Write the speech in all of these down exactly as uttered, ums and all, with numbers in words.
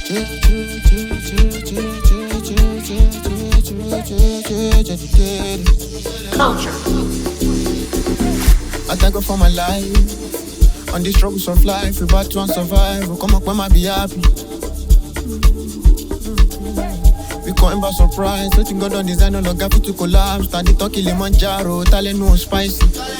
Culture. I thank God for my life. On the struggles of life, we about to survive. We come up when I be happy. We come by surprise. Nothing God on design, no longer fit to collapse. Stand it on Kilimanjaro, talent no spicy.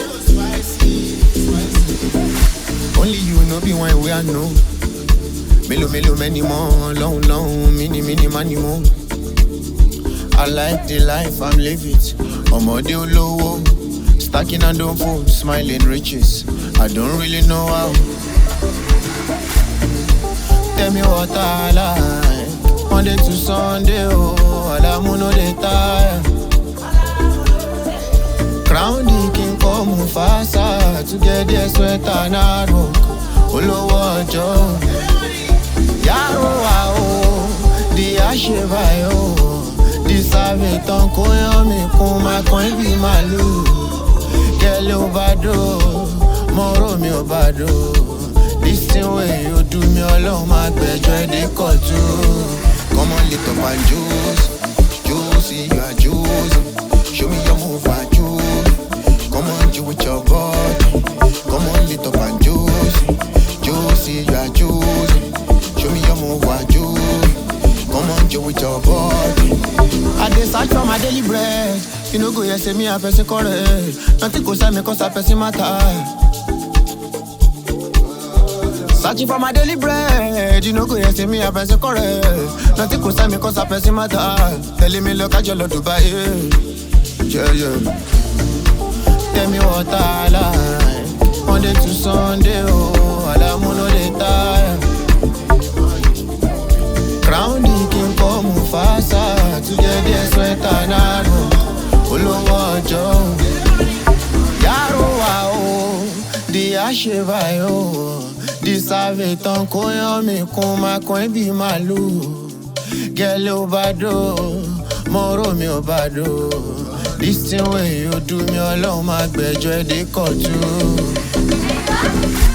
Only you know be one way I know. Melo melo many more, long long, mini mini money more. I like the life I'm living. Omode olowo, stacking and don't fold, smiling riches. I don't really know how. Tell me what I like. Monday to Sunday, oh, all I'm on the tire. Crown the king come Mufasa to get their sweat and hard work. Olowo ojo, yaro wa o, di asheva yo. The savage don't call me, come my coin be my loo. Girl overdose, moro me overdose. This thing way you do me alone, my bed they cut you. Come on, little man, juice, juicy, you are juice. Show me your move, I juice. Come on, you with your body. Come on, little man, juice, juicy, you are juice. Show me your move, I juice. Come on, you with your body. I dey search for my daily bread. You know go yes, say me a person correct. Nothing goes I make us a person matter. Searching for my daily bread. You know go yes, say me a person correct. Nothing goes I make us a person matter. Telling me look at your love to buy it. Yeah, yeah. Tell me what I like. Monday to Sunday, oh, all I'm on the time. Crown the king come Mufasa to get their sweat and hard work. Olowo ojo, yaro wa o, di asheva yo. The savage don't call me, come my coin be my loo. Girl overdose, moro me overdose. This thing way you do me alone, my bed they cut you.